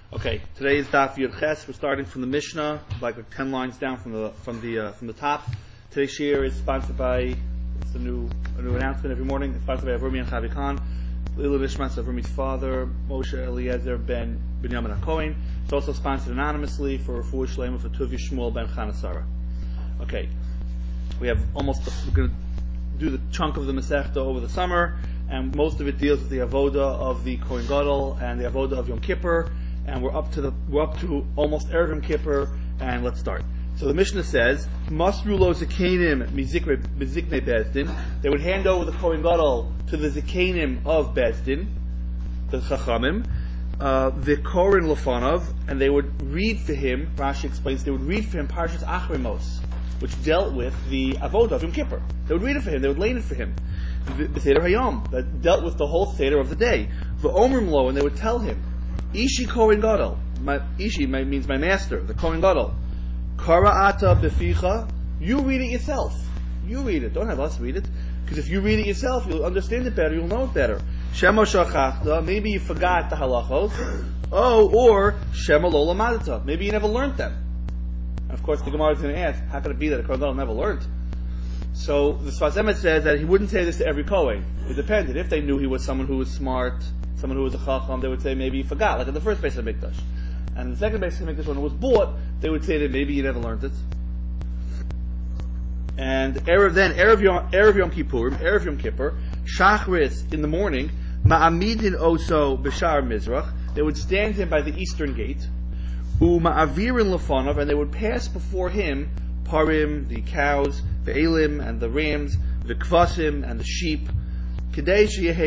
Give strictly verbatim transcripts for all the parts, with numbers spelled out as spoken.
Okay, today is Daf Yud Ches. We're starting from the Mishnah, like ten lines down from the from the uh, from the top. Today's shir is sponsored by it's a new a new announcement every morning. It's sponsored by Avrumi and Chavi Khan, Lilu Nishmas of Avrumi's father, Moshe Eliezer ben Binyamin HaKohen. It's also sponsored anonymously for Refuah Shleima for Tuvi Shmuel ben Chanasara. Okay, we have almost we're going to do the chunk of the Masechta over the summer, and most of it deals with the avoda of the Kohen Gadol and the avoda of Yom Kippur. And we're up to the we're up to almost Erev Yom Kippur, and let's start. So the Mishnah says, Masru lo zikanim miziknei bezdin. They would hand over the Kohen Gadol to the zikanim of bezdin, the Chachamim, uh, the Korin Lefanav, and they would read for him. Rashi explains they would read for him Parshas Achrimos, which dealt with the avodah of Yom Kippur. They would read it for him. They would lay it for him. The Seder Hayom that dealt with the whole Seder of the day. The Omrim lo, and they would tell him. Ishi Kohen Gadol. My, Ishi my, means my master, the Kohen Gadol. Kara'ata beficha. You read it yourself. You read it. Don't have us read it. Because if you read it yourself, you'll understand it better. You'll know it better. Shema shachachta. Maybe you forgot the halachos. Oh, or Shema lo lamadata. Maybe you never learned them. And of course, the Gemara is going to ask, how could it be that a Kohen Gadol never learned? So the Sfas Emet says that he wouldn't say this to every Kohen. It depended. If they knew he was someone who was smart, someone who was a chacham, they would say maybe he forgot, like in the first base of Mikdash. And in the second base of Mikdash, when it was bought, they would say that maybe you never learned it. And Erev then, Erev Yom, Erev Yom Kippurim, Erev Yom Kippur, Shachris in the morning, Ma'amidin Oso B'Shar Mizrach, they would stand him by the eastern gate, U'Ma'avirin Lefanov, and they would pass before him Parim, the cows, the Elim and the rams, the Kvasim and the sheep, so that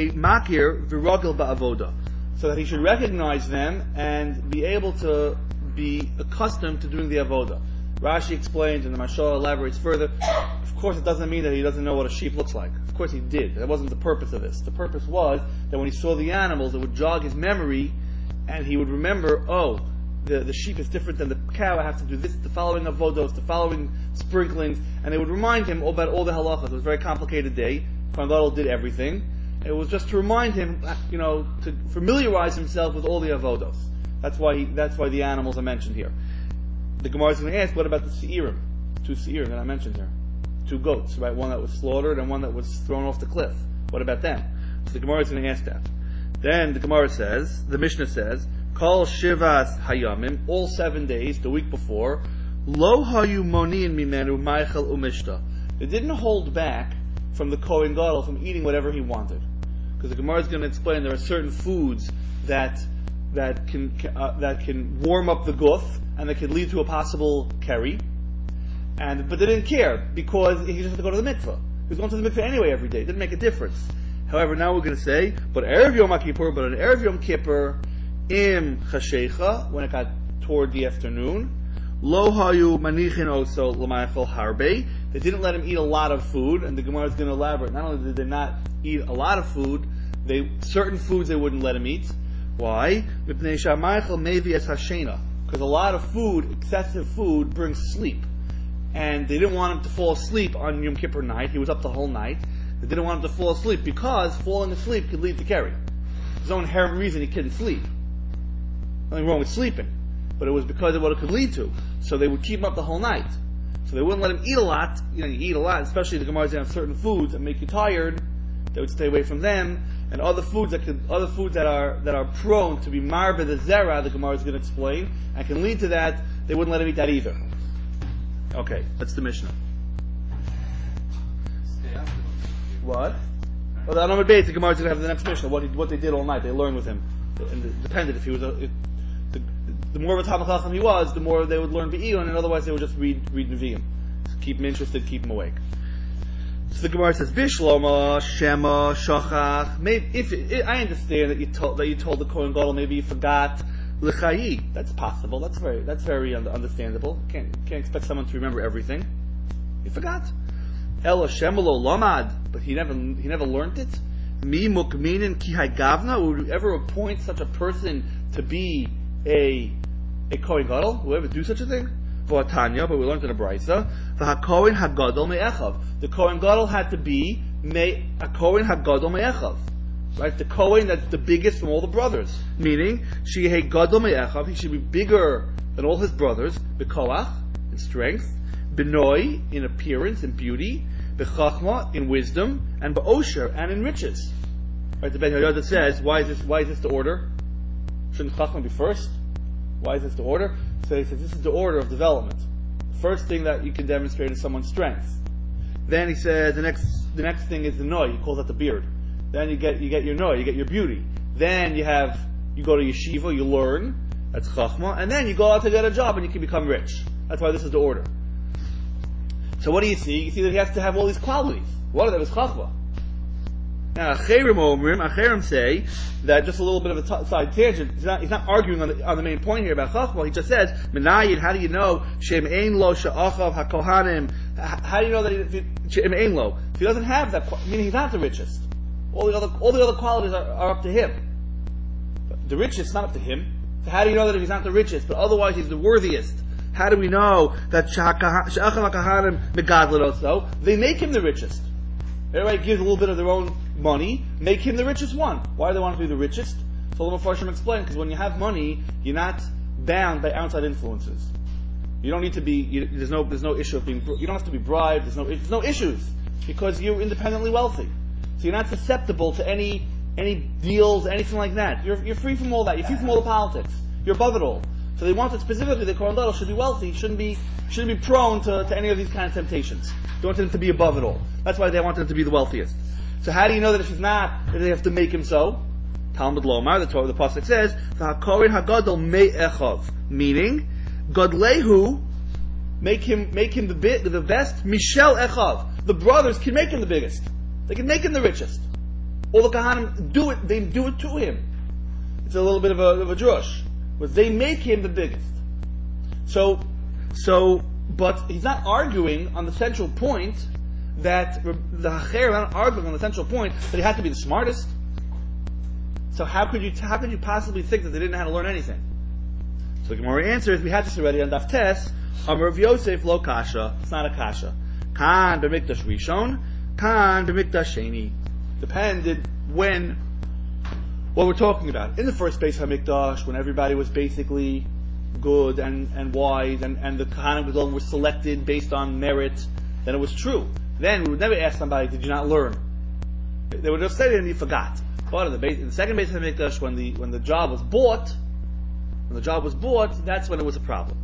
he should recognize them and be able to be accustomed to doing the avoda. Rashi explains, and the Mashal elaborates further. Of course, it doesn't mean that he doesn't know what a sheep looks like. Of course, he did. That wasn't the purpose of this. The purpose was that when he saw the animals, it would jog his memory, and he would remember, oh, the, the sheep is different than the cow. I have to do this, the following avodos, the following sprinklings, and they would remind him about all the halachas. It was a very complicated day. Kohen Gadol did everything. It was just to remind him, you know, to familiarize himself with all the avodos. That's why he, that's why the animals are mentioned here. The Gemara is going to ask, what about the seirim? Two seirim that I mentioned here. Two goats, right? One that was slaughtered and one that was thrown off the cliff. What about them? So the Gemara is going to ask that. Then the Gemara says, the Mishnah says, Kol Shivas Hayamim, all seven days, the week before, Lo Hayu Monin Mimenu Maichel Umishta. They didn't hold back from the Kohen Gadol from eating whatever he wanted, because the Gemara is going to explain there are certain foods that that can uh, that can warm up the guf and that can lead to a possible keri, and but they didn't care because he just had to go to the mikveh. He was going to the mikveh anyway every day. It didn't make a difference. However, now we're going to say, but erev Yom Kippur, but on erev Yom Kippur, im chashecha, when it got toward the afternoon, lo hayu manichin oso l'mayachol harbe. They didn't let him eat a lot of food, and the Gemara is going to elaborate. Not only did they not eat a lot of food, they certain foods they wouldn't let him eat. Why? Because a lot of food, excessive food, brings sleep. And they didn't want him to fall asleep on Yom Kippur night. He was up the whole night. They didn't want him to fall asleep because falling asleep could lead to keri. There's no inherent reason he couldn't sleep. Nothing wrong with sleeping. But it was because of what it could lead to. So they would keep him up the whole night. So they wouldn't let him eat a lot. You know, you eat a lot, especially the Gemara have certain foods that make you tired. They would stay away from them, and other foods that could, other foods that are that are prone to be marba the zera. The Gemara is going to explain, and can lead to that. They wouldn't let him eat that either. Okay, that's the Mishnah. What? Well, on Amud Beis, the Gemara is going to have the next Mishnah. What he, what they did all night, they learned with him, and it depended if he was a. If, The, the more of a Talmid Chacham he was, the more they would learn Be'iyun, and otherwise they would just read read Nevi'im. So keep him interested, keep him awake. So the Gemara says, Bishloma, Shema, Shachach. Maybe if it, I understand that you told that you told the Kohen Gadol maybe you forgot L'chayi. That's possible. That's very that's very understandable. Can't can't expect someone to remember everything. He forgot. Ela Shema lo lamad, but he never he never learned it. Mi mukminin ki gavna. Would you ever appoint such a person to be a a Kohen Gadol? Will ever do such a thing? For Tanya, but we learned in a Brisa. For HaKohen HaGadol Me'echav. The Kohen Gadol had to be me, a Kohen HaGadol Me'echav. Right? The Kohen that's the biggest from all the brothers. Meaning, Shehei Gadol Me'echav, he should be bigger than all his brothers, B'koach, in strength, B'noi, in appearance and beauty, B'chachma, in wisdom, and B'osher, and in riches. Right? The Ben Yehoyada says, why is this, why is this the order? Shouldn't Chachma be first? Why is this the order? So he says, this is the order of development. The first thing that you can demonstrate is someone's strength. Then he says, the next, the next thing is the Noi, he calls that the beard. Then you get, you get your Noi, you get your beauty. Then you have, you go to yeshiva, you learn, that's Chachma, and then you go out to get a job and you can become rich. That's why this is the order. So what do you see? You see that he has to have all these qualities. One of them is Chachma. Now, Acherim Omrim, Acherim say that, just a little bit of a t- side tangent, he's not, he's not arguing on the, on the main point here about Chachma, he just says, Menayid, how do you know, Shem Ein Lo Sha'achav HaKohanim, how do you know that he, Shem Ein Lo? If he doesn't have that, meaning he's not the richest. All the other, all the other qualities are, are up to him. But the richest is not up to him. So how do you know that if he's not the richest, but otherwise he's the worthiest? How do we know that Sha'achav HaKohanim Megadlin also? They make him the richest. Everybody gives a little bit of their own money, make him the richest one. Why do they want to be the richest? So the Mepharshim explain, because when you have money, you're not bound by outside influences. You don't need to be, you, there's no there's no issue of being, you don't have to be bribed, there's no there's no issues, because you're independently wealthy. So you're not susceptible to any any deals, anything like that. You're you're free from all that, you're free from all the politics. You're above it all. So they wanted specifically that Kohen Gadol should be wealthy, shouldn't be shouldn't be prone to, to any of these kind of temptations. They wanted him to be above it all. That's why they wanted him to be the wealthiest. So how do you know that if he's not, that they have to make him so? Talmud Lomar, the Torah, the pasuk says, "V'hakorin hagadol me'echav," meaning, Godlehu, make him make him the bit, the best. Mishel echav, the brothers can make him the biggest. They can make him the richest. All the Kahanim do it. They do it to him. It's a little bit of a, of a drush, but they make him the biggest. So, so, but he's not arguing on the central point that the Hacher not arguing on the central point that he had to be the smartest. So how could you how could you possibly think that they didn't know how to learn anything? So the Gemara answers, we had this already on Daf Tes, Amar Rav Yosef lo kasha. It's not a kasha. Kan b'mikdash rishon, kan b'mikdash sheni. Depended when, what we're talking about. In the first base HaMikdash, when everybody was basically good and, and wise, and, and the Kohanim Gadol were selected based on merit, then it was true. Then we would never ask somebody, did you not learn? They would just say it and you forgot. But in the, base, in the second base of HaMikdash, when the, when the job was bought, when the job was bought, that's when it was a problem.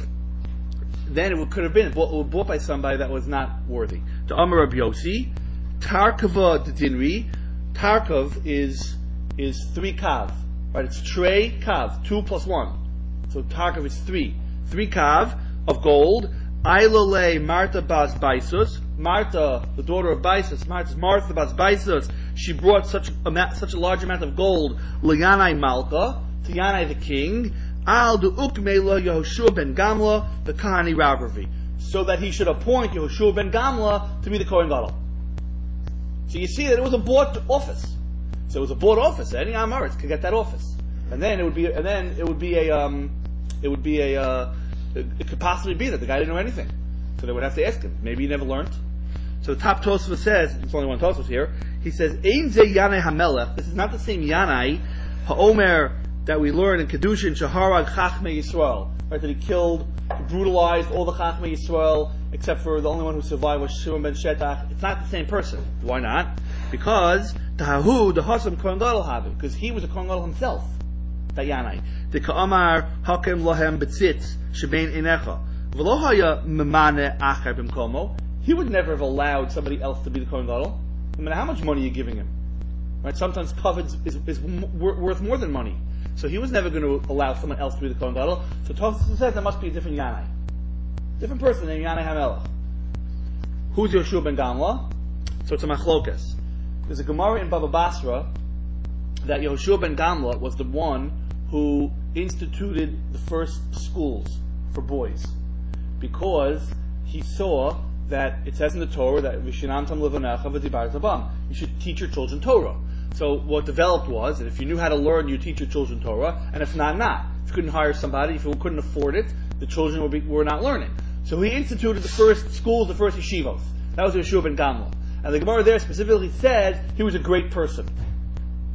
Then it could have been bought, it was bought by somebody that was not worthy. To Amar Rabbi Yossi, Tarkava Dinri, Tarkov is is three kav, right? It's trey kav, two plus one. So Tarkov is three, three kav of gold. Ailole Martha Bas Baisus, Martha, the daughter of Baisus, Martha, Martha Bas Baisus. She brought such a such a large amount of gold. Liyanai Malka, to Yanai the king. Al du ukmela Yehoshua ben Gamla, the Kahani Rabravi, so that he should appoint Yehoshua ben Gamla to be the Kohen Gadol. So you see that it was a bought office. So it was a bought office. Any Amaritz could get that office, and then it would be, and then it would be a, um, it would be a, uh, it, it could possibly be that the guy didn't know anything, so they would have to ask him. Maybe he never learned. So the top Tosfos says, it's only one Tosfos here. He says, "Ein ze Yanai Hamelech." This is not the same Yanai Haomer that we learn in Kedushin Shaharag Chachmei Yisrael, right? That he killed, brutalized all the Chachmei Yisrael, except for the only one who survived was Shimon ben Shetach. It's not the same person. Why not? Because Tahahu, the Hasam Kohen Gadol Havi, because he was a Kohen Gadol himself. Dayanai. The Ka'amar Hakem Lohem Betzitz Shebein Inecha. V'lo haya memane achar b'mkomo. He would never have allowed somebody else to be the Kohen Gadol. No matter how much money you're giving him. Right? Sometimes kavod is, is, is worth more than money. So he was never going to allow someone else to be the Kohen Gadol. So Tosfos says there must be a different Yanai. Different person named Yanai HaMelech. Who's Yehoshua ben Gamla? So it's a machlokas. There's a Gemara in Baba Basra that Yehoshua ben Gamla was the one who instituted the first schools for boys, because he saw that it says in the Torah that Vishinantam Levanecha v'Dibar Tabam, you should teach your children Torah. So what developed was that if you knew how to learn, you teach your children Torah, and if not, not. If you couldn't hire somebody, if you couldn't afford it, the children would be, were not learning. So he instituted the first schools, the first yeshivos. That was Yehoshua ben Gamla. And the Gemara there specifically says he was a great person.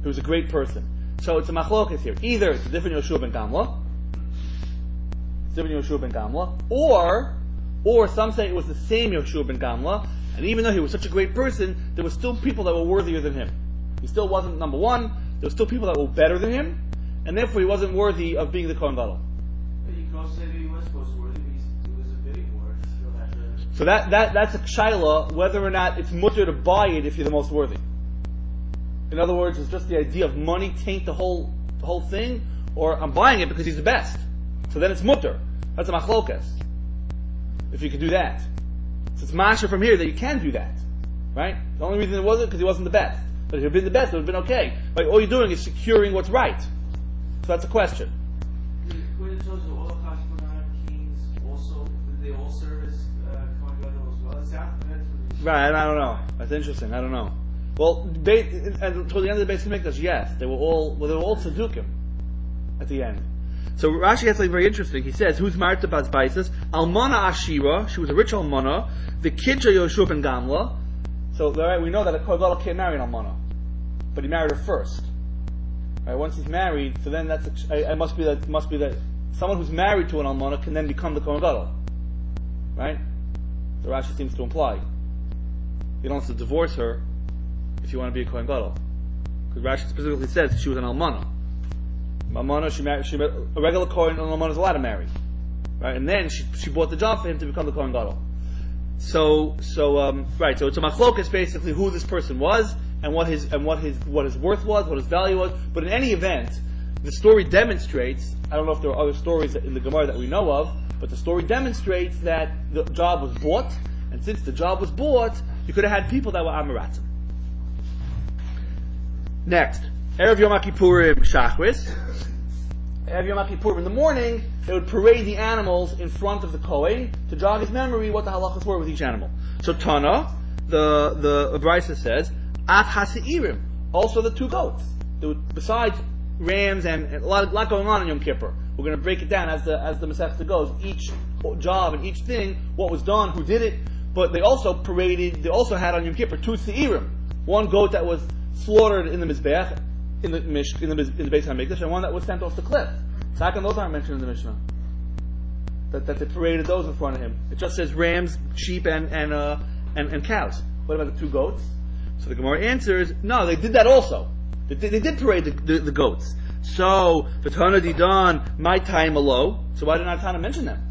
He was a great person. So it's a machlokas here. Either it's a different Yoshua ben Gamla, it's different Yoshua ben Gamla, or, or some say it was the same Yoshua ben Gamla, and even though he was such a great person, there were still people that were worthier than him. He still wasn't number one, there were still people that were better than him, and therefore he wasn't worthy of being the Kohen Gadol. But you can also say that he was supposed to be worthy, but he was a bidding war. Still had to... So that, that, that's a shaila, whether or not it's mutter to buy it if you're the most worthy. In other words, it's just the idea of money taint the whole the whole thing, or I'm buying it because he's the best. So then it's mutter. That's a machlokas. If you can do that. So it's masha from here that you can do that. Right? The only reason it wasn't because he wasn't the best. But if he had been the best, it would have been okay. Like, all you're doing is securing what's right. So that's a question. When it shows the all Kashmonan kings also, did they all serve as uh, Kohen Gadol as well? It sounds like Right, I don't know. That's interesting. I don't know. Well, they, and toward the end of the Beis Hamikdash, yes, they were all, well, they were all tzaddukim at the end. So Rashi has something very interesting. He says, "Who's married to Bas Baisis? Almana Ashira. She was a rich almana. The kidja Yoshua ben Gamla. So, right, we know that a Kohen Gadol can't marry an almana, but he married her first. Right, once he's married, so then that's a, it must be that must be that someone who's married to an almana can then become the Kohen Gadol, right? So Rashi seems to imply you don't have to divorce her if you want to be a Kohen Gadol, because Rashi specifically says she was an almana. Almana, she married, she, a regular Kohen, an almana is allowed to marry, right? And then she she bought the job for him to become the Kohen Gadol. So so um, right, so it's a machlokas basically who this person was and what his and what his what his worth was, what his value was. But in any event, the story demonstrates. I don't know if there are other stories in the Gemara that we know of, but the story demonstrates that the job was bought, and since the job was bought, you could have had people that were Amaratim. Next, Erev Yom Kippurim Shachris. Erev Yom Kippurim in the morning, they would parade the animals in front of the Kohen to jog his memory what the halachas were with each animal. So Tana, the the Brisa says, Af Hasi'irim, also the two goats. They would, besides rams and, and a lot, a lot going on in Yom Kippur. We're going to break it down as the as the Masechta goes. Each job and each thing, what was done, who did it. But they also paraded. They also had on Yom Kippur two Se'irim, one goat that was slaughtered in the Mizbeach, in the Mish, in the in the Beis Hamikdash, and one that was sent off the cliff. So how come those aren't mentioned in the Mishnah? That, that they paraded those in front of him. It just says rams, sheep, and and uh, and, and cows. What about the two goats? So the Gemara answers, no, they did that also. They did, they did parade the, the, the goats. So the Tana Didan, my time alo. So why did not Tana mention them?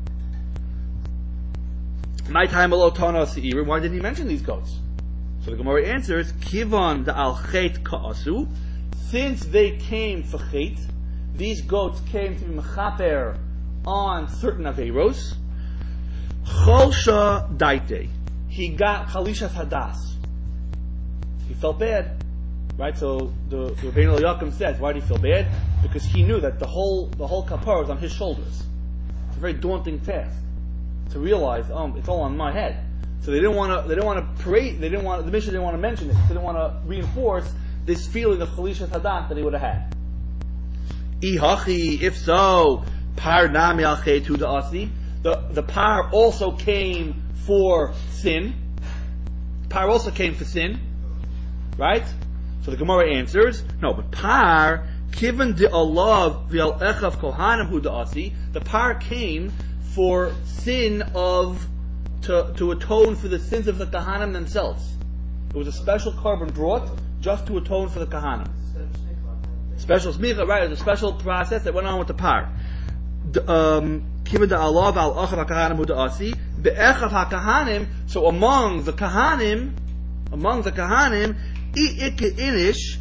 My time alo Tana Se'irim. Why didn't he mention these goats? So the Gemara answers, Kivan da al chet ka'asu. Since they came for chet, these goats came to be mechaper on certain aveiros. Cholsha daite. He got chalishas hadas. He felt bad, right? So the Rabbeinu Yaakov says, why did he feel bad? Because he knew that the whole the whole kapara was on his shoulders. It's a very daunting task to realize, um, it's all on my head. So they didn't want to. They didn't want to parade. They didn't want the Mishnah didn't want to mention it. They didn't want to reinforce this feeling of chalishas hadas that he would have had. Ihachi, if so, par nami al chetu da'asi. The the par also came for sin. Par also came for sin, right? So the Gemara answers, no, but par kiven de alav v'al echav kohanim hu da'asi. The par came for sin of to to atone for the sins of the kahanim themselves. It was a special carbon brought just to atone for the kahanim. Special smicha, right? It was a special process that went on with the par. Kiven de alav al echav kahanim hu da'asi. The echav hakahanim. So among the kahanim, among the kahanim. If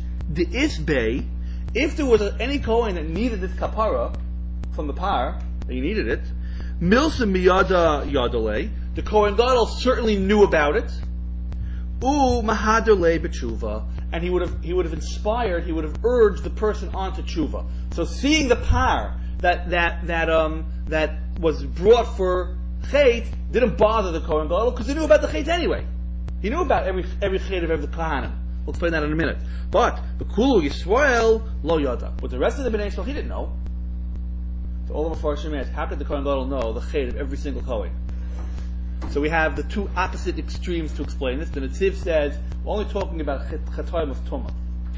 there was any Kohen that needed this kapara from the par, that he needed it, milsa miyada yadale, the Kohen Gadol certainly knew about it. U mahadale b'tshuva, and he would have he would have inspired, he would have urged the person on to tshuva. So seeing the par that that that um that was brought for chet didn't bother the Kohen Gadol because he knew about the chet anyway. He knew about every every chet of every kahanim. We'll explain that in a minute. But the Kulu Yisrael lo yada. But the rest of the Bnei Yisrael, he didn't know. So all of the Mepharshim ask, how could the Kohen Gadol know the chet of every single Kohen? So we have the two opposite extremes to explain this. The Netziv says we're only talking about chetayim of tumah.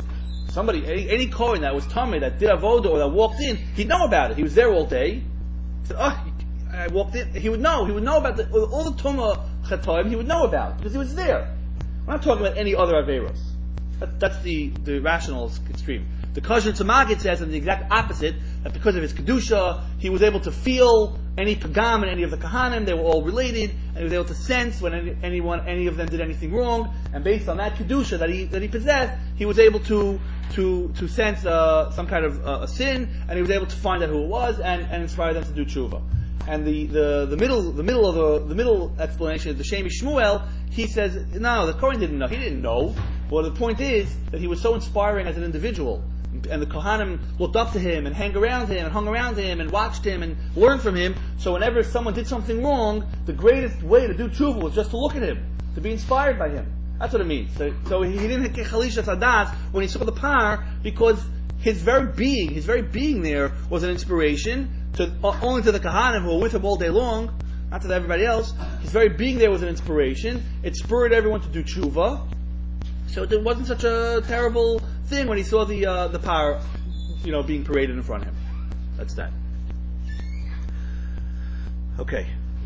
somebody, any, any Kohen that was Tameh, that did Avodah, or that walked in, he'd know about it. He was there all day. He said, oh, I walked in. He would know. He would know about the, all the Tumah Chatoim, he would know about, because he was there. We're not talking about any other Averos. That, that's the, the rational extreme. The Kosher Tzemagid says, in the exact opposite, that because of his Kedusha, he was able to feel any Pagam in any of the Kahanim, they were all related, and he was able to sense when any, anyone, any of them did anything wrong, and based on that Kedusha that he, that he possessed, he was able to, to, to sense, uh, some kind of, uh, a sin, and he was able to find out who it was, and, and inspire them to do tshuva. And the, the, the middle, the middle of the, the middle explanation, the Shemi Shmuel, he says, no, the Kohen didn't know. He didn't know. Well, the point is that he was so inspiring as an individual, and the Kohanim looked up to him and hang around him and hung around him and watched him and learned from him. So whenever someone did something wrong, the greatest way to do tshuva was just to look at him, to be inspired by him. That's what it means. So, so he didn't get chalisha sadas when he saw the par, because his very being, his very being there was an inspiration to uh, only to the Kohanim who were with him all day long, not to everybody else. His very being there was an inspiration. It spurred everyone to do tshuva. So it wasn't such a terrible thing when he saw the uh, the power, you know, being paraded in front of him. That's that. Okay.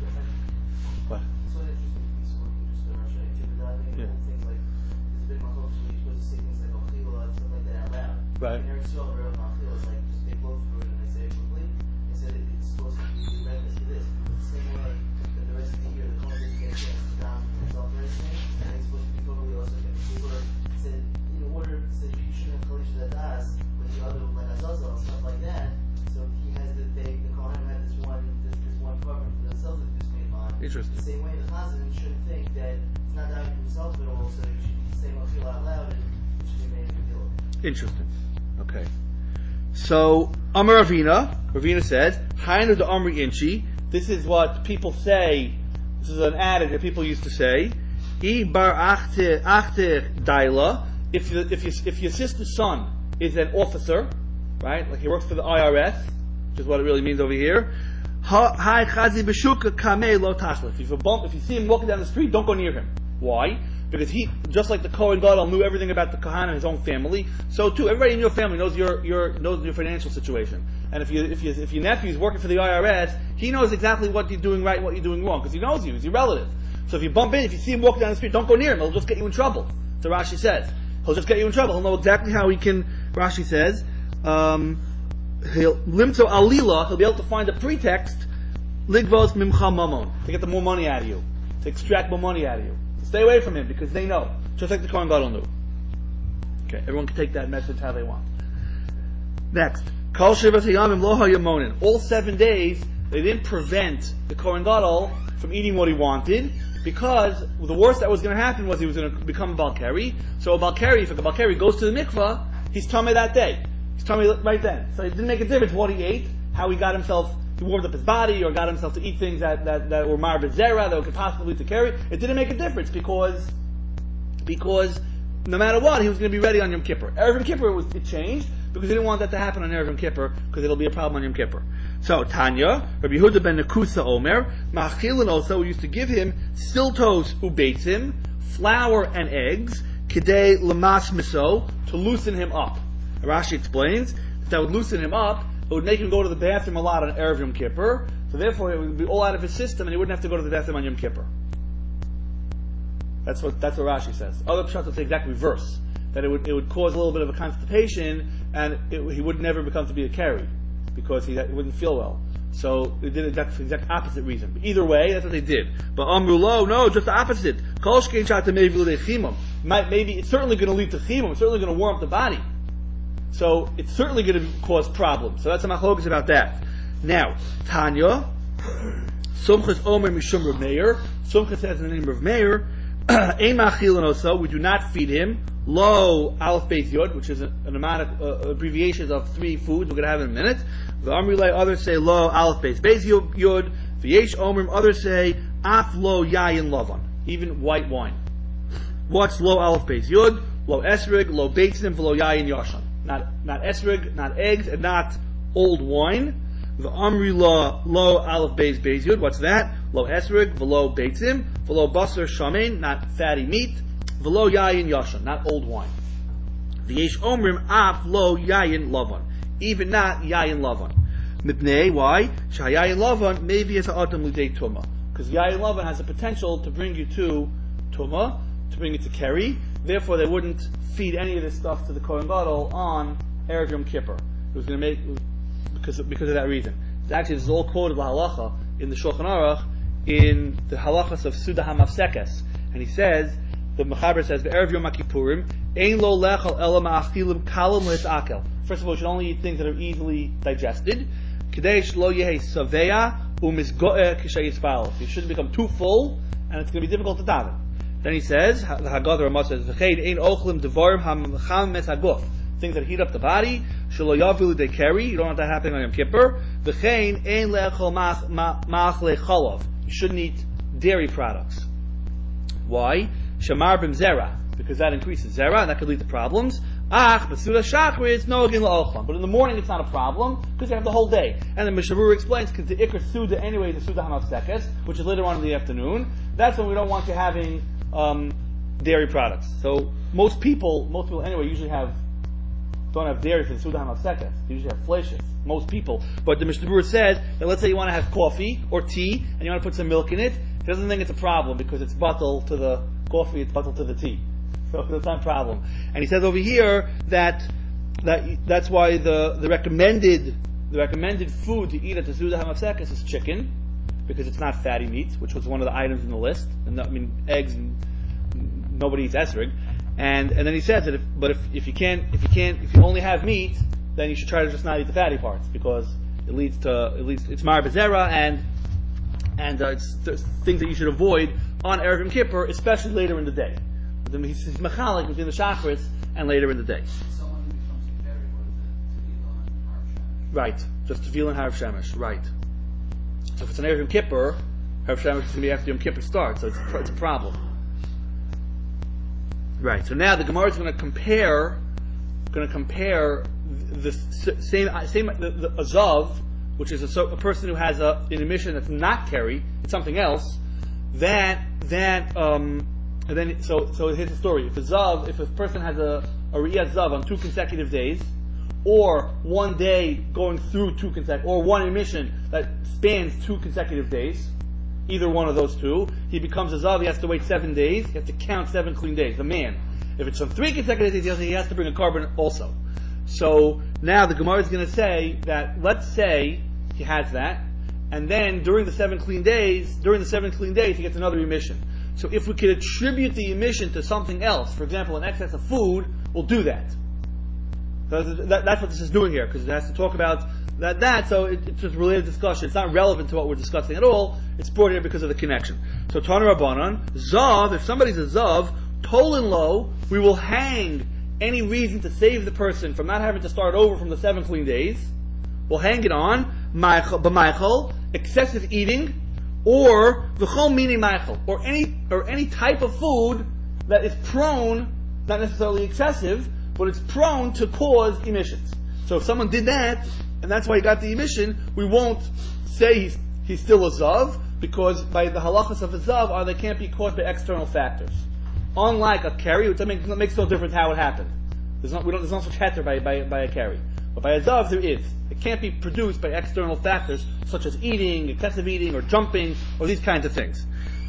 What? It's an interesting piece of work you just done, Rashi. Activity, Yeah. things like there's a big mahlokas where you're supposed to say things like "Ochila" and stuff like that out loud. Right. In Eretz Yisrael, very often Ochila is like just they blow through it and they say it quickly. They said it, it's supposed to be readiness to this. But the same way that the rest of the year the Kohen didn't get a chance to down for himself or anything, and he's supposed to be totally also going to be said in order so you shouldn't have Kalisha that does with the other like Azazel and stuff like that. So he has the they the Kohen had this one this, this one covering for themselves that just made on. Interesting. The same way the Chazan shouldn't think that it's not dying for himself at all, so you should be saying Ochila out loud and it should be made a big deal of it. Interesting. Okay. So, Amar Ravina, Ravina says, Hainu de Amri Inchi. This is what people say. This is an adage that people used to say. I bar achter achter daila. If you, if you, if your sister's son is an officer, right? Like he works for the I R S, which is what it really means over here. Hi chazi b'shuka kamei lo tashlef. If you bump, if you see him walking down the street, don't go near him. Why? Because he, just like the Kohen Gadol knew everything about the Kohen and his own family, so too everybody in your family knows your your knows your financial situation. And if you if you if your nephew is working for the I R S, he knows exactly what you're doing right and what you're doing wrong because he knows you. He's your relative. So if you bump in, if you see him walking down the street, don't go near him. He'll just get you in trouble. So Rashi says he'll just get you in trouble. He'll know exactly how he can. Rashi says um, he'll limto alila. He'll be able to find a pretext ligvos mimcha mamon to get the more money out of you, to extract more money out of you. Stay away from him because they know. Just like the Kohen Gadol knew. Okay, everyone can take that message how they want. Next. Kol Shivas Hayamim Lo Hayamonin. All seven days, they didn't prevent the Kohen Gadol from eating what he wanted because the worst that was going to happen was he was going to become a Balkari. So a Balkari, if a Balkari goes to the mikvah, he's tummy that day. He's tummy right then. So it didn't make a difference what he ate, how he got himself, he warmed up his body or got himself to eat things that, that, that were marbet zera, that could possibly lead to carry. It didn't make a difference because, because no matter what, he was going to be ready on Yom Kippur. Erev Yom Kippur, it, was, it changed because he didn't want that to happen on Erev Yom Kippur because it'll be a problem on Yom Kippur. So, Tanya, Rabbi Yehuda ben Nekusa Omer, Ma'achilin also used to give him siltos ubeitzim, flour and eggs, kidei lamas miso, to loosen him up. Rashi explains that, that would loosen him up. It would make him go to the bathroom a lot on Erev Yom Kippur, so therefore it would be all out of his system and he wouldn't have to go to the bathroom on Yom Kippur. That's what that's what Rashi says. Other pshat would say exact reverse, that it would it would cause a little bit of a constipation and it, he would never become to be a carry because he, he wouldn't feel well. So they did exact exact opposite reason. But either way, that's what they did. But Amrulo, no, just the opposite. Maybe it's certainly going to lead to chimum. It's certainly going to warm up the body. So it's certainly going to cause problems. So that's a machlokas about that. Now, Tanya, Sumchas Omer Mishum Rav Meir. Sumchas says in the name of Meir, Ein Machilin Oso, we do not feed him. Lo Aleph Beis Yod, which is an amount of uh, abbreviations of three foods we're going to have in a minute. The Amrilay, others say Lo Aleph Beis Beis Yod. V'yesh Omer, others say Af Lo Yayin Lavan, even white wine. What's Lo Aleph Beis Yod? Lo Esrig, Lo Beitzim, Lo Yayin Yashan. Not not esrog, not eggs, and not old wine. The Amri lo lo aleph beis beis yud. What's that? Lo esrog, v'lo beitzim, v'lo basar shamein, not fatty meat, v'lo yayin yashan, not old wine. V'yesh omrim af lo yayin lavan. Even not yayin lavan. Mipnei, why? Shayayin lavan maybe it's a adam l'dei tuma. Because yayin lavan has the potential to bring you to tuma, to bring you to keri. Therefore, they wouldn't feed any of this stuff to the Kohen Gadol on Erev Yom Kippur. It was going to make, because of, because of that reason. Actually, this is all quoted by halacha in the Shulchan Aruch, in the halachas of Suda HaMafsekes. And he says, the Mechaber says, Erev Yom Kippurim, Ein lo lechal ela ma'achilim kalam le'akel. First of all, you should only eat things that are easily digested. Kadesh lo yehe saveya u'mizgo'eh kishay yispal. You shouldn't become too full, and it's going to be difficult to daven. Then he says, the Haggadah Ramah says, V'chein ein ochlim devarim ha'mecham mes haguf. Things that heat up the body. Shelo yavilu de keri. You don't want that happening on Yom Kippur. V'chein ein le'echol ma'achle chalav. You shouldn't eat dairy products. Why? Shamar b'm zera. Because that increases zera, and that could lead to problems. Ach, b'suda shachris, no agin la'ochlam. But in the morning it's not a problem, because you have the whole day. And then Mishavur explains, because the ikar suda anyway, the suda hamafsekes, which is later on in the afternoon, that's when we don't want you having um, dairy products. So most people, most people anyway, usually have don't have dairy for the Suda HaMafsekes. They usually have fleshes. Most people. But the Mishnah Berurah says that let's say you want to have coffee or tea and you want to put some milk in it. He doesn't think it's a problem because it's bottled to the coffee, it's bottled to the tea. So that's not a problem. And he says over here that that that's why the, the recommended the recommended food to eat at the Suda HaMafsekes is chicken, because it's not fatty meat, which was one of the items in the list. And I mean eggs, and nobody eats esrog. And and then he says that if but if, if you can't if you can't if you only have meat, then you should try to just not eat the fatty parts, because it leads to it leads it's mar bezera and and uh, it's th- things that you should avoid on Erev Yom Kippur, especially later in the day. But then he's machalik between the chakras and later in the day. Someone who becomes very worth it to eat on Harv Shemesh. Right, just to feel in Harv Shemesh. Right. So if it's an Erev Yom Kippur, Harv Shemesh is going to be after Yom Kippur starts, so it's a, it's a problem. Right. So now the Gemara is going to compare, going to compare the same same the, the azav, which is a, so, a person who has a, an emission that's not keri, it's something else. That that um, and then so so here's the story. If a zav, if a person has a a riyat zav on two consecutive days, or one day going through two consecutive, or one emission that spans two consecutive days. Either one of those two, he becomes a zav. He has to wait seven days. He has to count seven clean days. The man. If it's on three consecutive days, he has to bring a carbon also. So now the Gemara is going to say that, let's say he has that, and then during the seven clean days, during the seven clean days, he gets another emission. So if we could attribute the emission to something else, for example, an excess of food, we'll do that. So that, that's what this is doing here, because it has to talk about that. That so it, it's just related discussion. It's not relevant to what we're discussing at all. It's brought here because of the connection. So Tana Rabbanan, Zav, if somebody's a Zav, Tolan Lo, we will hang any reason to save the person from not having to start over from the seven clean days. We'll hang it on b'maichel, excessive eating, or v'chol mini maichel, or any or any type of food that is prone, not necessarily excessive, but it's prone to cause emissions. So if someone did that, and that's why he got the emission, we won't say he's, he's still a zav, because by the halachas of a zav, are they can't be caused by external factors. Unlike a keri, which makes, makes no difference how it happened. There's not, we don't, there's no such heter by, by, by a keri. But by a zav, there is. It can't be produced by external factors, such as eating, excessive eating, or jumping, or these kinds of things.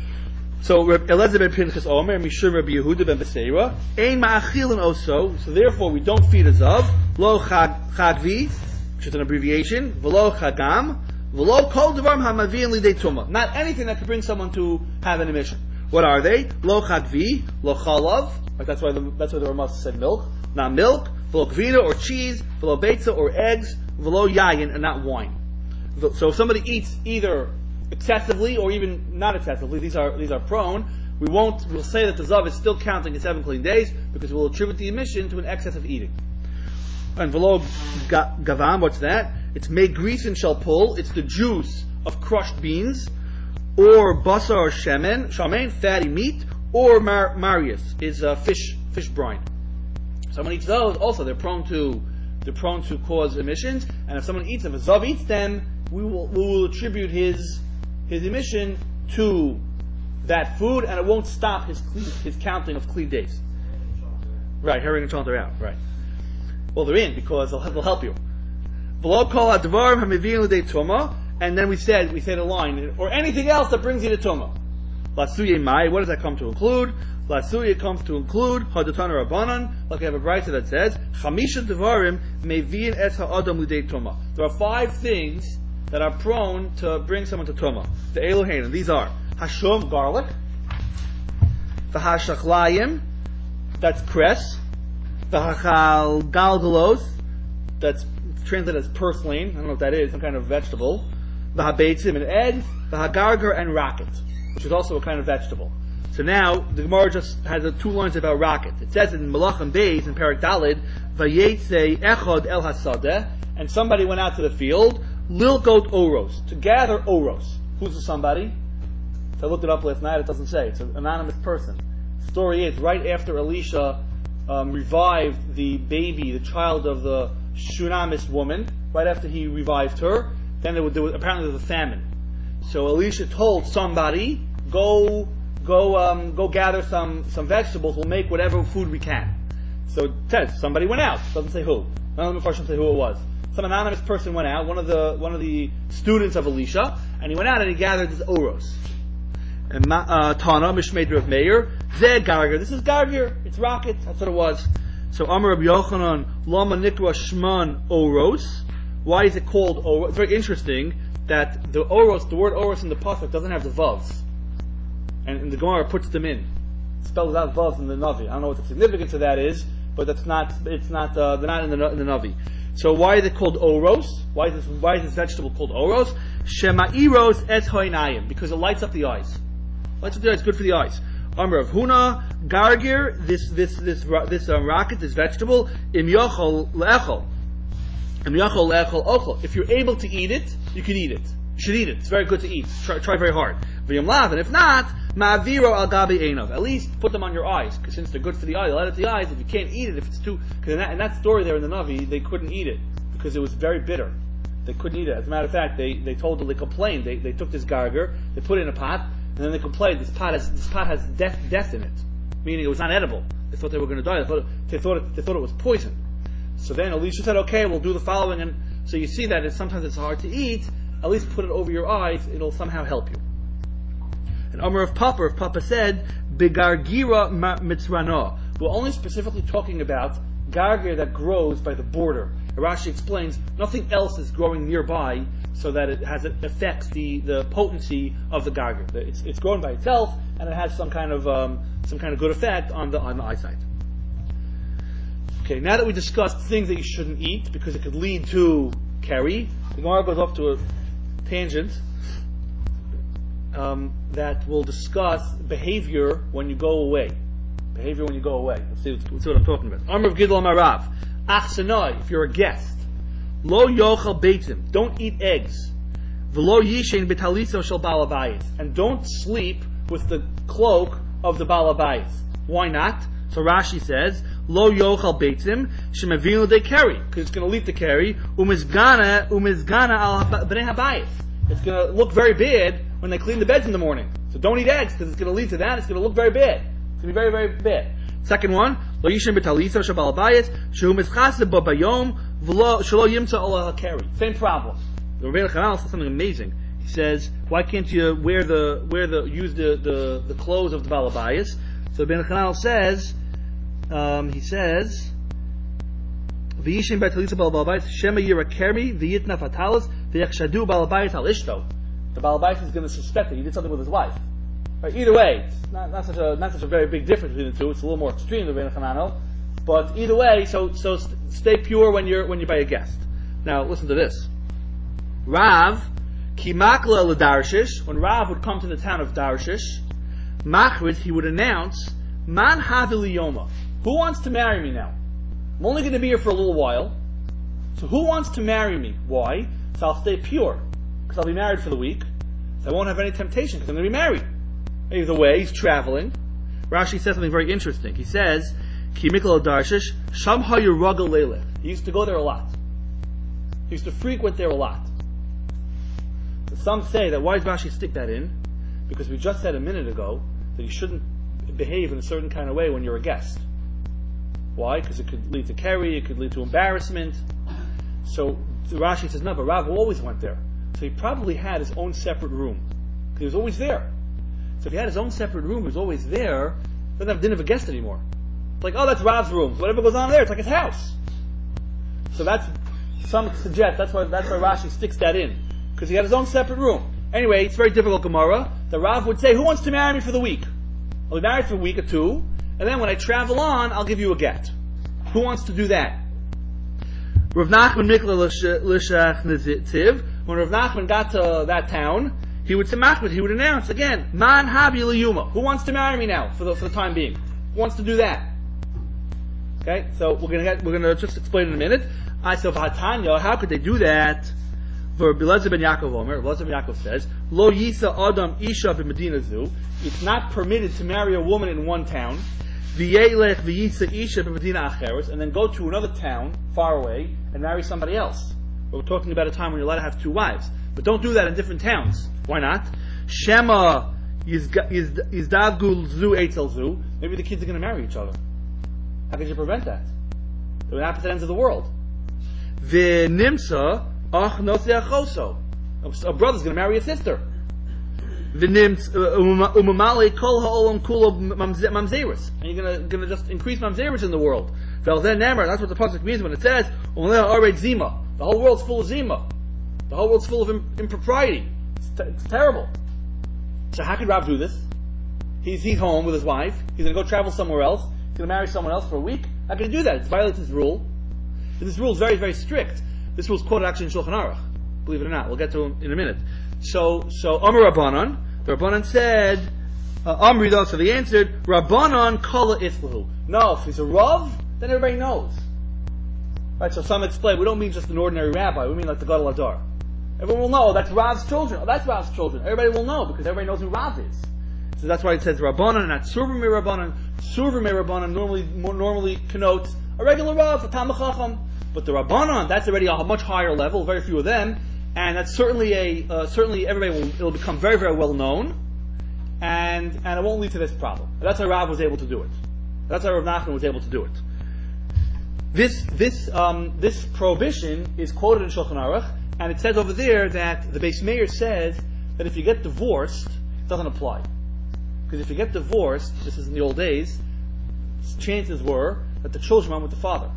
So Elazar Pinchas Omer, Mishum Rabbi Yehuda ben Beseira, Ein ma'achilin oso. So therefore, we don't feed a zav. Lo chagvi, which is an abbreviation. V'lo chagam. V'lo kol devarim hamaviin lidei tuma. Not anything that could bring someone to have an emission. What are they? Lo chagvi, lo chalav. Like that's why the that's why the Ramah said milk, not milk. V'lo gvina or cheese. V'lo beitza or eggs. V'lo yayin, and not wine. So if somebody eats either excessively or even not excessively, these are these are prone, we won't we'll say that the zav is still counting in seven clean days, because we'll attribute the emission to an excess of eating. And v'lo gavam, what's that? It's made grease and shall pull. It's the juice of crushed beans, or basar or shemen, shamen, fatty meat, or mar- marius is uh, fish fish brine. Someone eats those, also they're prone to they're prone to cause emissions. And if someone eats them, if a zav eats them, we will we will attribute his his emission to that food, and it won't stop his his counting of clean days. Right, herring and chalent are out. Right. Well, they're in because they'll, they'll help you. V'lo kol advarim hamivin l'dei tuma, and then we said we said a line or anything else that brings you to tuma. Lasuye mai. What does that come to include? Lasuye comes to include hadatana rabbanan. Like we have a brayta that says chamisha devarim mevin es ha'adam l'dei tuma. There are five things that are prone to bring someone to tuma. The Elohim. These are hashum, garlic. The hashachlayim, that's cress. The hachal galgalos, that's translated as purslane. I don't know what that is, some kind of vegetable. The habeitzim and eggs. The hagargar and rocket, which is also a kind of vegetable. So now the Gemara just has uh, two lines about rocket. It says in Malachim Beis in Perek Dalid, Vayetze echad el hasadeh, and somebody went out to the field, lilkot oros, to gather oros. Who's the somebody? So I looked it up last night. It doesn't say. It's an anonymous person. The story is right after Elisha um, revived the baby, the child of the Shunammite woman. Right after he revived her, then there was, there was apparently there was a famine. So Elisha told somebody, "Go, go, um, go gather some some vegetables. We'll make whatever food we can." So it says somebody went out. It doesn't say who. None of the Mepharshim say who it was. Some anonymous person went out. One of the one of the students of Elisha, and he went out and he gathered this oros. And uh, Tana Mishmei Rav Meir Zeh Gargir. This is Gargir. It's rocket. That's what it was. So Amar Rabbi Yochanan Lama Nikra Shman Oros. Why is it called Oros? It's very interesting that the Oros, the word Oros in the pasuk doesn't have the vavs, and, and the Gemara puts them in. It spells out vavs in the Navi. I don't know what the significance of that is, but that's not. It's not. Uh, they're not in the in the Navi. So why is it called Oros? Why is this? Why is this vegetable called Oros? Shema'iros et hoinayim, because it lights up the eyes. Lights up the eyes. Good for the eyes. Amar of Huna Gargir. This this this this um, rocket, this vegetable. Im yochol le'echol. Im yochol le'echol ochol. If you're able to eat it, you can eat it. You should eat it. It's very good to eat. Try, try very hard. V'yam lav, and if not, ma'aviro al gabi einav. At least put them on your eyes, because since they're good for the eyes, light up the eyes. If you can't eat it, if it's too, because in that, in that story there in the Navi, they couldn't eat it because it was very bitter. They couldn't eat it. As a matter of fact, they they told them, they complained. They they took this garger, they put it in a pot, and then they complained. This pot has this pot has death death in it, meaning it was not edible. They thought they were going to die. They thought they thought it, they thought it was poison. So then Elisha said, "Okay, we'll do the following." And so you see that it's, sometimes it's hard to eat. At least put it over your eyes; it'll somehow help you. And Amar of Papa, of Papa said, "Begargira mitzrano." We're only specifically talking about gargir that grows by the border. Rashi explains nothing else is growing nearby, so that it has it affects the, the potency of the gargir. It's it's grown by itself, and it has some kind of um, some kind of good effect on the on the eyesight. Okay, now that we discussed things that you shouldn't eat because it could lead to keri, the Gemara goes off to a tangent um, that will discuss behavior when you go away. Behavior when you go away. Let's see, let's see what I'm talking about. Amr of Gidol Marav. Achsanoi, if you're a guest. Lo yochel beitim. Don't eat eggs. V'lo yishen betaliso shel balabayis. And don't sleep with the cloak of the balabayis. Why not? So Rashi says, Lo yochel beitim shemavinu de keri. Because it's going to lead to keri. Umizgana, umizgana al b'nei habayis. It's going to look very bad when they clean the beds in the morning. So don't eat eggs because it's going to lead to that. It's going to look very bad. It's going to be very, very bad. Second one, lo yishem betaliso shebal bayis shehu mischaseh bo bayom v'lo shelo yimtza ola hakeri. Same problem. The Rebbeinu Chananel says something amazing. He says, why can't you wear the wear the use the the, the clothes of the balabayas? So the Rebbeinu Chananel says, um, he says, v'yishem betaliso balabayis shema yira keri v'yitna fatalis v'yachshadu balabayis al ishto. The balabayis is going to suspect that he did something with his wife. Right, either way, it's not, not such a not such a very big difference between the two. It's a little more extreme than Rebbeinu Chananel, but either way, so so st- stay pure when you're when you're by a guest. Now listen to this. Rav kimakla l'darshish. When Rav would come to the town of Darshish, Machrid, he would announce, "Man havili yoma." Who wants to marry me now? I'm only going to be here for a little while, so who wants to marry me? Why? So I'll stay pure because I'll be married for the week. So I won't have any temptation because I'm going to be married. Either way, he's traveling. Rashi says something very interesting. He says, Ki mikol darshish, sham ha'yuraga leilech. He used to go there a lot. He used to frequent there a lot. So some say that why does Rashi stick that in? Because we just said a minute ago that you shouldn't behave in a certain kind of way when you're a guest. Why? Because it could lead to kerry, it could lead to embarrassment. So Rashi says, no, but Rav always went there. So he probably had his own separate room. Because he was always there. So if he had his own separate room, he was always there, then didn't have a guest anymore. It's like, oh, that's Rav's room. Whatever goes on there, it's like his house. So that's, some suggest, that's why, that's why Rashi sticks that in. Because he had his own separate room. Anyway, it's very difficult Gemara. The Rav would say, who wants to marry me for the week? I'll be married for a week or two, and then when I travel on, I'll give you a get. Who wants to do that? Rav Nachman Mikla L'Shach Netiv. When Rav Nachman got to that town, he would say, Machmad, he would announce again, Man Habi L'Yuma. Who wants to marry me now for the, for the time being? Who wants to do that? Okay, so we're gonna get, we're gonna just explain in a minute. I said, Hatanya, how could they do that? For Bilezer ben Yaakov Omer, Bilezer ben Yaakov says, Lo Yisa Adam Isha b'Medina Zu. It's not permitted to marry a woman in one town. V'yelech v'yisa Isha b'Medina Acheres, and then go to another town far away and marry somebody else. We're talking about a time when you're allowed to have two wives, but don't do that in different towns. Why not? Shema Yizdavgul Zu Eitzel Zu. Maybe the kids are going to marry each other. How could you prevent that? It would happen to the ends of the world. V'nimsa ach nosi achoso. A brother's going to marry a sister. V'nimsa umamale kol ha'olam kulo mamzeris. And you're going to going to just increase mamzeris in the world. V'alzen nemer. That's what the pasuk means when it says u'maleha ared zima. The whole world's full of zima. The whole world's full of impropriety. It's, t- it's terrible. So how could Rav do this? He's he's home with his wife. He's going to go travel somewhere else. He's going to marry someone else for a week. How can he do that? It violates his rule. And this rule is very, very strict. This rule is quoted actually in Shulchan Aruch. Believe it or not. We'll get to it in a minute. So, so Amar Rabbanan, the Rabbanan said, uh, Amri though, so they answered, Rabbanan kala islahu. No, if he's a Rav, then everybody knows. Right, so some explain, we don't mean just an ordinary rabbi, we mean like the Gadol Hadar. Everyone will know, that's Rav's children. Oh, that's Rav's children. Everybody will know, because everybody knows who Rav is. So that's why it says Rabbanan, not Survim Rabbanan. Survim Rabbanan normally, more normally connotes a regular Rav, a Talmid Chacham. But the Rabbanan, that's already a much higher level, very few of them, and that's certainly a, uh, certainly everybody will, it'll become very, very well known, and, and it won't lead to this problem. That's how Rav was able to do it. That's how Rav Nachman was able to do it. This, this, um, this prohibition is quoted in Shulchan Aruch, and it says over there that the Beis Meir says that if you get divorced, it doesn't apply. Because if you get divorced, this is in the old days, chances were that the children went with the father.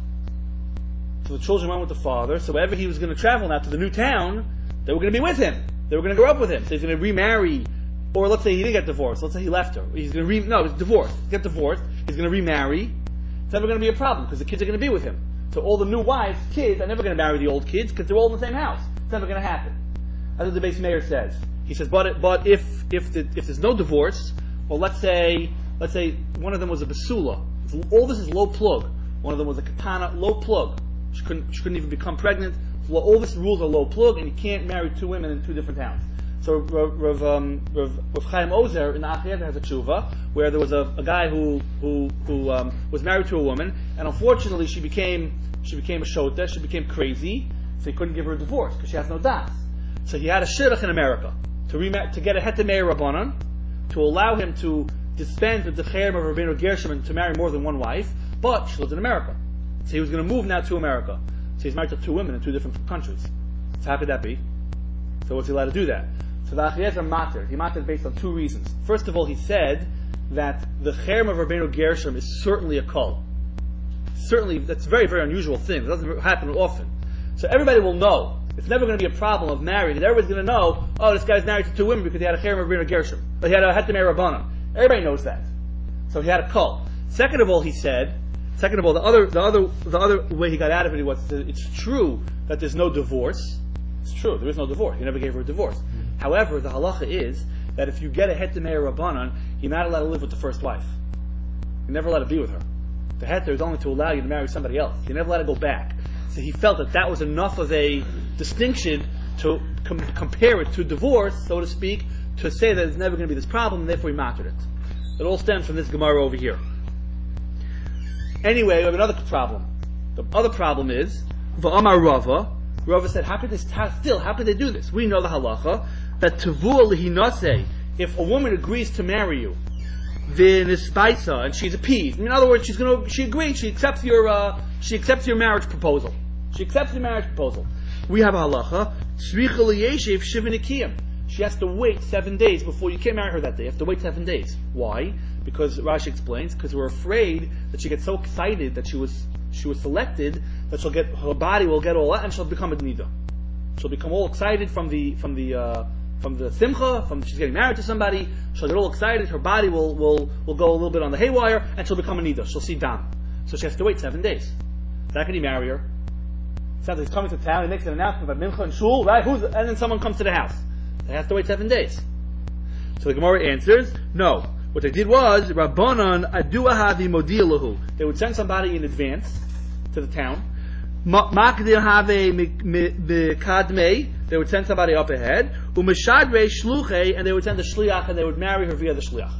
So the children went with the father, so wherever he was going to travel now to the new town, they were going to be with him. They were going to grow up with him. So he's going to remarry, or let's say he didn't get divorced, let's say he left her. He's going to re, no, he's divorced. Get divorced, he's going to remarry. It's never going to be a problem, because the kids are going to be with him. So all the new wives, kids, are never going to marry the old kids, because they're all in the same house. It's never going to happen. That's what the Beis Meir says. He says, but it, but if if the, if there's no divorce, well, let's say let's say one of them was a basula. All this is low plug. One of them was a katana, low plug. She couldn't she couldn't even become pregnant. So all this rules are low plug, and you can't marry two women in two different towns. So Rav Rav, um, Rav, Rav Chaim Ozer in the Achiyah has a tshuva where there was a, a guy who who who um, was married to a woman, and unfortunately she became she became a shota. She became crazy, so he couldn't give her a divorce because she has no das. So he had a shidduch in America to remar- to get a heter meir rabbanan, to allow him to dispense with the cherem of Rabbeinu Gershom to marry more than one wife, but she lives in America. So he was going to move now to America. So he's married to two women in two different countries. So how could that be? So what's he allowed to do that? So the Achiezer matter. He mattered based on two reasons. First of all, he said that the cherem of Rabbeinu Gershom is certainly a kol. Certainly, that's a very, very unusual thing. It doesn't happen often. So everybody will know. It's never going to be a problem of marrying. Everybody's going to know, oh, this guy's married to two women because he had a cherem of Rabbeinu Gershom. But he had a heter meir rabbanan. Everybody knows that. So he had a kol. Second of all, he said, second of all, the other, the other, the other way he got out of it was that it's true that there's no divorce. It's true, there is no divorce. He never gave her a divorce. However, the halacha is that if you get a heter meir rabbanan, you're not allowed to live with the first wife. You're never allowed to be with her. The heter is only to allow you to marry somebody else. You're never allowed to go back. So he felt that that was enough of a distinction to com- compare it to divorce, so to speak, to say that there's never going to be this problem, and therefore he mattered it. It all stems from this Gemara over here. Anyway, we have another problem. The other problem is, V'amar Rava, Rava said, how could this, ta- still, how could they do this? We know the halacha, that Tavua lihinase, if a woman agrees to marry you, v'nispaisa, and she's appeased. In other words, she's going to, she agreed, she accepts your, uh, she accepts your marriage proposal. She accepts your marriage proposal. We have a halacha, tzricha liyeshiv shivanikiyim. She has to wait seven days before you can't marry her that day. You have to wait seven days. Why? Because Rashi explains, because we're afraid that she gets so excited that she was she was selected that she'll get her body will get all that and she'll become a nida. She'll become all excited from the from the uh, from the simcha, from she's getting married to somebody. She'll get all excited. Her body will will will go a little bit on the haywire and she'll become a nida. She'll see dam. So she has to wait seven days. How can he marry her? Sounds like he's coming to town. He makes an announcement about mincha and shul, right? Who's and then someone comes to the house. They have to wait seven days. So the Gemara answers, no. What they did was, Rabbanan aduahavi modilahu. They would send somebody in advance to the town. Makdir have mikadmei. They would send somebody up ahead. Umeshadre shluche, and they would send a shliach, and they would marry her via the shliach.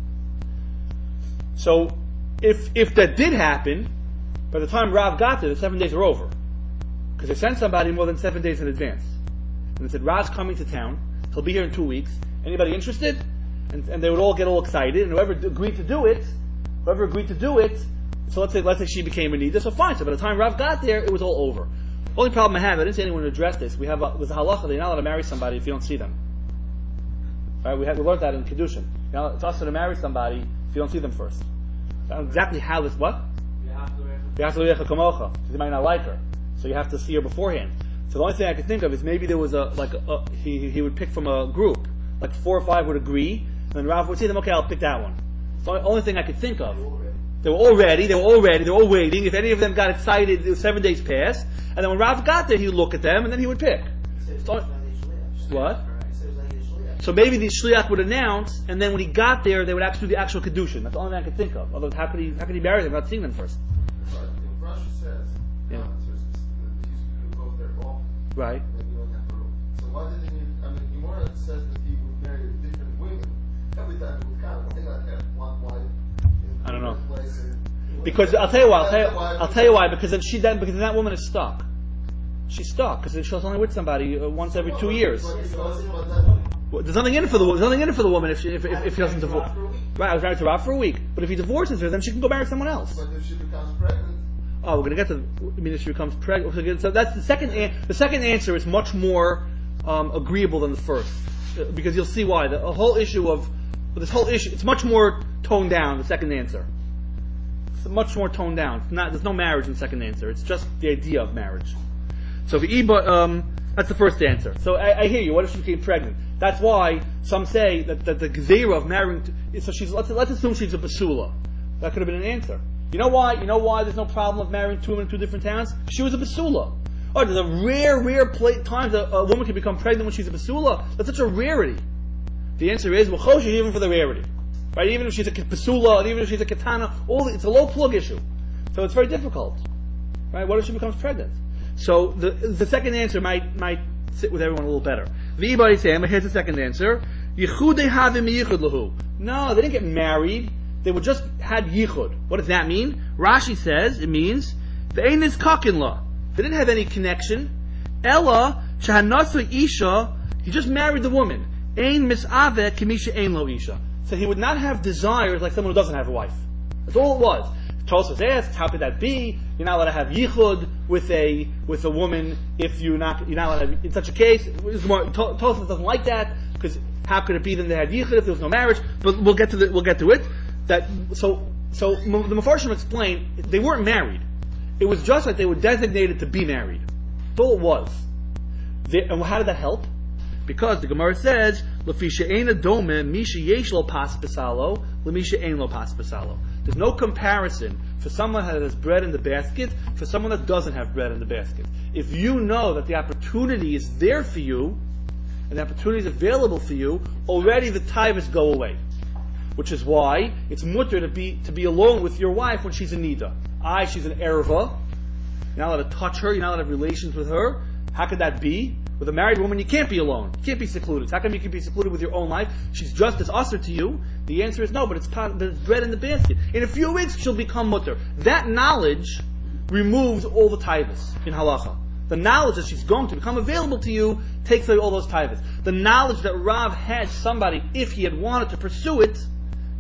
So, if if that did happen, by the time Rav got there, the seven days were over, because they sent somebody more than seven days in advance. And they said, Rav's coming to town. He'll be here in two weeks. Anybody interested? And, and they would all get all excited. And whoever agreed to do it, whoever agreed to do it, so let's say let's say she became a nida. So fine. So by the time Rav got there, it was all over. The only problem I have, I didn't see anyone address this. We have a, with the halacha, you're not allowed to marry somebody if you don't see them. Right? We had we learned that in Kedushin. You know, it's also to marry somebody if you don't see them first. I don't know exactly how this what? You have to lecha kamocha. Because you might not like her, so you have to see her beforehand. So the only thing I could think of is maybe there was a like a, a, he he would pick from a group, like four or five would agree, and then Rav would say them, okay, I'll pick that one. It's the only thing I could think of. They were all ready, they were all ready, they were all waiting. If any of them got excited, it was seven days passed, and then when Rav got there, he would look at them, and then he would pick. So, what? So maybe the shliach would announce, and then when he got there, they would actually do the actual kedushin. That's the only thing I could think of. Otherwise, how could he how could he marry them without seeing them first? Rashi says, yeah. Right. So why didn't he? I mean, Gemara says that he would marry different women every time he would count. Why not have one wife in I don't know. place? And because I'll tell you why. I'll tell you, I'll tell you why. Because then she then because then that woman is stuck. She's stuck because she's only with somebody uh, once every two years. Well, there's nothing in it for the there's nothing in it for the woman if she if if, if she doesn't divorce. Right. I was married to Rav for a week, but if he divorces her, then she can go marry someone else. But if she becomes pregnant. Oh, we're going to get to. I mean, if she becomes pregnant, so that's the second. An- the second answer is much more um, agreeable than the first, uh, because you'll see why. The, the whole issue of this whole issue, it's much more toned down. The second answer, it's much more toned down. It's not. There's no marriage in the second answer. It's just the idea of marriage. So the Iba, um, that's the first answer. So I, I hear you. What if she became pregnant? That's why some say that, that the gzeira of marrying. To, so she's. Let's let's assume she's a basula. That could have been an answer. You know why? You know why there's no problem of marrying two women in two different towns? She was a basula. Oh, there's a rare, rare pla- times a, a woman can become pregnant when she's a basula. That's such a rarity. The answer is, well, choshev even for the rarity, right? Even if she's a basula, and even if she's a katana, all the, it's a low plug issue. So it's very difficult, right? What if she becomes pregnant? So the the second answer might might sit with everyone a little better. V'ibay saying, here's the second answer: Yichudei havim yichud lahu. No, they didn't get married. They would just had yichud. What does that mean? Rashi says it means ve'ein is kakin la. They didn't have any connection. Ella shahanasa isha. He just married the woman. Ein misave kimisha ein lo isha. So he would not have desires like someone who doesn't have a wife. That's all it was. Tosfos asks, how could that be? You're not allowed to have yichud with a with a woman if you're not you're not allowed to have, in such a case. Tosfos doesn't like that because how could it be that they had yichud if there was no marriage? But we'll get to the, we'll get to it. That so so the Mefarshim explained they weren't married. It was just like they were designated to be married. That's all it was. They, and how did that help? Because the Gemara says, "Lefisha eina dome misha yesh lo pas besalo, lemisha ein lo pas besalo." There's no comparison for someone that has bread in the basket for someone that doesn't have bread in the basket. If you know that the opportunity is there for you and the opportunity is available for you, already the tithes go away. Which is why it's mutter to be to be alone with your wife when she's in nida. I, she's an erva. You're not allowed to touch her. You're not allowed to have relations with her. How could that be? With a married woman, you can't be alone. You can't be secluded. How come you can be secluded with your own life? She's just as usher to you. The answer is no, but it's part of the bread in the basket. In a few weeks, she'll become mutter. That knowledge removes all the tithes in halacha. The knowledge that she's going to become available to you takes away all those tithes. The knowledge that Rav had somebody, if he had wanted to pursue it,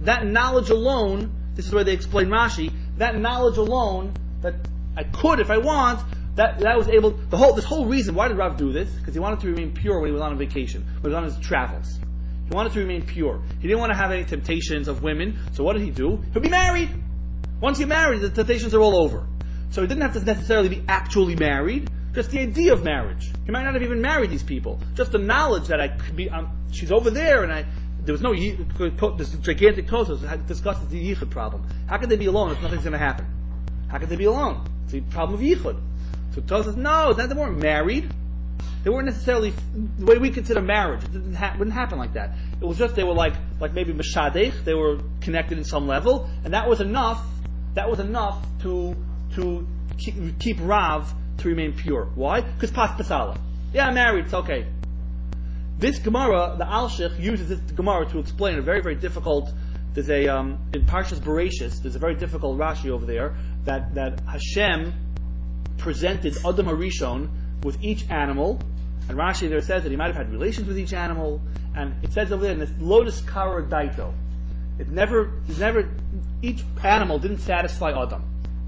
that knowledge alone, this is where they explain Rashi, that knowledge alone, that I could if I want, that, that was able, the whole, this whole reason, why did Rav do this? Because he wanted to remain pure when he was on a vacation, when he was on his travels. He wanted to remain pure. He didn't want to have any temptations of women, so what did he do? He'll be married. Once you're married, the temptations are all over. So he didn't have to necessarily be actually married, just the idea of marriage. He might not have even married these people. Just the knowledge that I could be, um, she's over there and I, there was no, this gigantic Tosfos discusses the yichud problem. How could they be alone if nothing's going to happen? How could they be alone? It's the problem of yichud. So Tosfos says, no, it's not, they weren't married. They weren't necessarily, the way we consider marriage, it didn't, ha- wouldn't happen like that. It was just, they were like, like maybe Meshadech, they were connected in some level, and that was enough, that was enough to, to keep, keep Rav to remain pure. Why? Because pas pasala. Yeah, I'm married, it's okay. This Gemara, the Alshich, uses this Gemara to explain a very, very difficult, there's a, um, in Parshas Bereshis, there's a very difficult Rashi over there, that, that Hashem presented Adam HaRishon with each animal, and Rashi there says that he might have had relations with each animal, and it says over there in this lotus kara daito, it never, it never, each animal didn't satisfy Adam.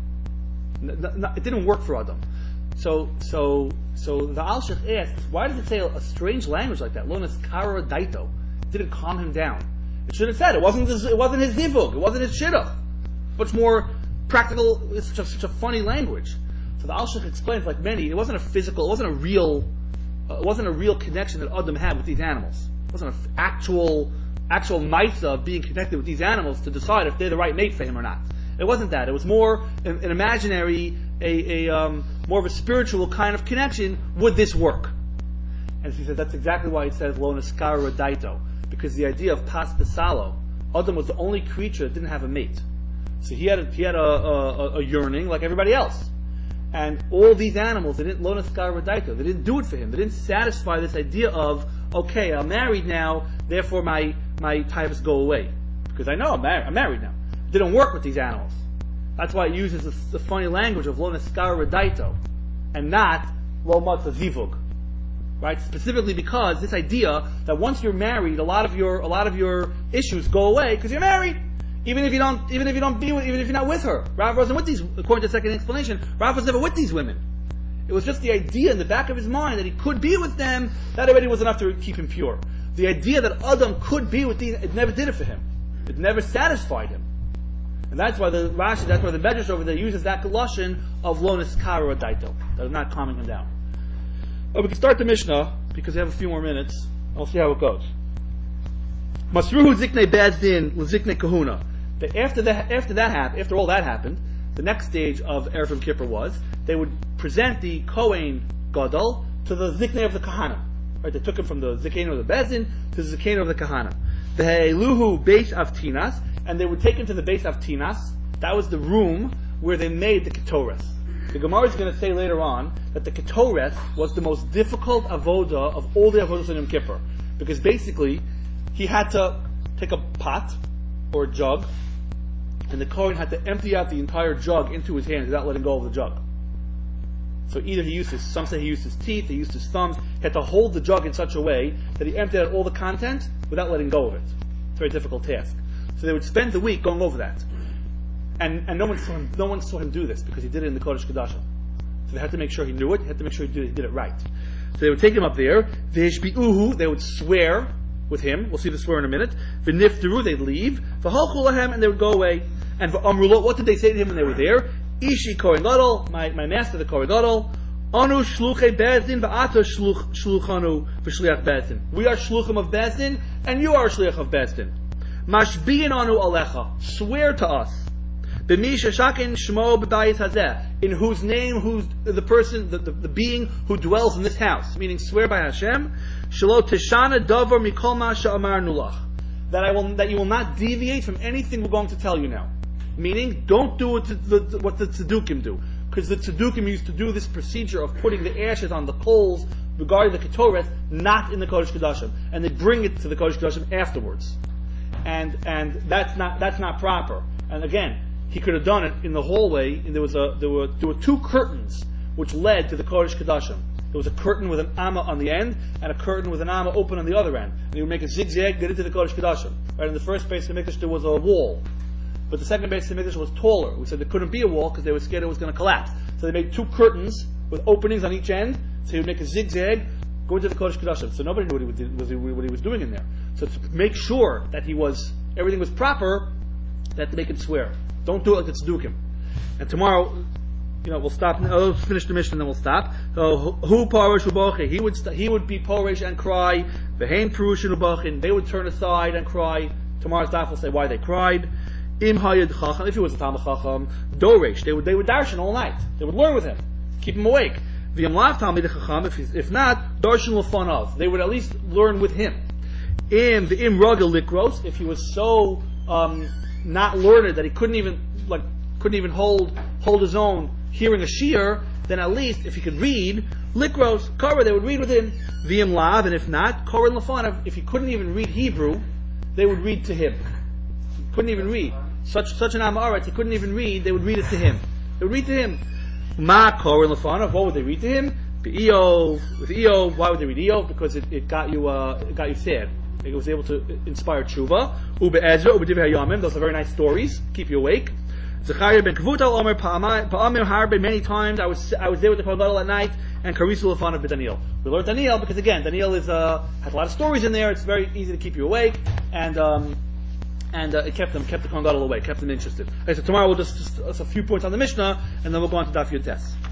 It didn't work for Adam. So, so, so the Alshich asks, why does it say a strange language like that? Lotus kara daito. It didn't calm him down. It should have said it wasn't. His, it wasn't his nivug. It wasn't his shidduch. Much more practical. It's just such a funny language. So the Alshich explains, like many, it wasn't a physical, it wasn't a real, uh, it wasn't a real connection that Adam had with these animals. It wasn't an f- actual, actual maisa of being connected with these animals to decide if they're the right mate for him or not. It wasn't that. It was more an, an imaginary, a, a um, more of a spiritual kind of connection. Would this work? And she said that's exactly why it says lo neskara daito, because the idea of pas pesalo, Adam was the only creature that didn't have a mate, so he had a, he had a, a, a yearning like everybody else. And all these animals, they didn't lo neskara daito, they didn't do it for him. They didn't satisfy this idea of, okay, I'm married now, therefore my my types go away because I know I'm, mar- I'm married now. It didn't work with these animals. That's why it uses the, the funny language of lo neskara daito and not lo matzah zivug, right? Specifically because this idea that once you're married, a lot of your a lot of your issues go away because you're married. Even if you don't, even if you don't be with, even if you're not with her. Rav wasn't with these, according to the second explanation, Rav was never with these women. It was just the idea in the back of his mind that he could be with them, that already was enough to keep him pure. The idea that Adam could be with these, it never did it for him. It never satisfied him. And that's why the Rashi, that's why the Medrash over there uses that lashon of lo neskara daito, that is not calming him down. But we can start the Mishnah, because we have a few more minutes, and we'll see how it goes. Masruhu ziknei bezdin l'ziknei kahuna. That after that, after that happened, after all that happened, the next stage of Erev Yom Kippur was they would present the Kohen Gadol to the Ziknei of the Kahana. Right? They took him from the Ziknei of the Bezdin to the Ziknei of the Kahana. The He'eluhu Beis Avtinas, and they would take him to the Beis Avtinas. That was the room where they made the Ketores. The Gemara is going to say later on that the Ketores was the most difficult avoda of all the avodas in Yom Kippur, because basically he had to take a pot or a jug, and the Kohen had to empty out the entire jug into his hands without letting go of the jug. So either he used his, some say he used his teeth, he used his thumbs, he had to hold the jug in such a way that he emptied out all the content without letting go of it. It's a very difficult task. So they would spend the week going over that. And and no one saw him, no one saw him do this because he did it in the Kodesh Kodashim. So they had to make sure he knew it, they had to make sure he did, he did it right. So they would take him up there, V'hishbi'uhu, they would swear with him. We'll see the swear in a minute. V'niftaru, they'd leave. V'halchu lahem, and they would go away. And v'amrulo, what did they say to him when they were there? Ishi Kohen Gadol, my my master, the Kohen Gadol. Anu shluchei bezdin, v'ata shluchanu v'shliach bezdin. We are shluchim of bezdin, and you are a shliach of bezdin. Mashbi'in anu alecha, swear to us. B'mi sheshakin shmo b'bayis hazeh, in whose name, who's the person, the, the, the being who dwells in this house, meaning swear by Hashem. Shelo teshana davar mikol ma she'amarnu lach, that I will, that you will not deviate from anything we're going to tell you now. Meaning, don't do what the, the, what the Tzedukim do, because the Tzedukim used to do this procedure of putting the ashes on the coals regarding the Ketores, not in the Kodesh Kodashim, and they bring it to the Kodesh Kodashim afterwards, and and that's not that's not proper. And again, he could have done it in the hallway, and there was a there were there were two curtains which led to the Kodesh Kodashim. there was a curtain with an amma on the end, and a curtain with an amma open on the other end. And he would make a zigzag, get into the Kodesh Kodashim. Right, in the first base of the Mikdash there was a wall. But the second base of the Mikdash was taller. We said there couldn't be a wall because they were scared it was going to collapse. So they made two curtains with openings on each end, so he would make a zigzag, go into the Kodesh Kodashim. So nobody knew what he, was, what he was doing in there. So to make sure that he was, everything was proper, they had to make him swear. Don't do it like it's Dukim. And tomorrow, you know, we'll stop. Oh, let's finish the mission, and then we'll stop. So, who parish uboche? He would st- he would be parish and cry. Behain prush ubochin. They would turn aside and cry. Tomorrow's daf will say why they cried. Im hayed chacham. If he was a talmid chacham, doresh. They would they would darshan all night. They would learn with him, keep him awake. V'yam lav talmid chacham. If if not, darshan l'fan of. They would at least learn with him. Im the im ragel likros. If he was so um, not learned that he couldn't even like couldn't even hold hold his own hearing a shiur, then at least if he could read likros kara, they would read with him. V'im lav, and if not, kara l'fanav. If he couldn't even read Hebrew, they would read to him. He couldn't even read such such an amaret. He couldn't even read. They would read it to him. They would read to him. Ma kara l'fanav. What would they read to him? Eov with Eov. Why would they read Eov? Because it, it got you uh, it got you sad. It was able to inspire tshuva. Ube Ezra, Ube Divrei Hayamim. Those are very nice stories. Keep you awake. Zechariah ben Kavutal Omer Pa'amim Harbe. Many times I was I was there with the Kohen Gadol at night, and Karisu Lefanav b'Daniel. We learned Daniel because again, Daniel is uh, has a lot of stories in there. It's very easy to keep you awake, and um, and uh, it kept them kept the Kohen Gadol awake, kept them interested. Okay, so tomorrow we'll just, just, just a few points on the Mishnah, and then we'll go on to Daf Yud Tes.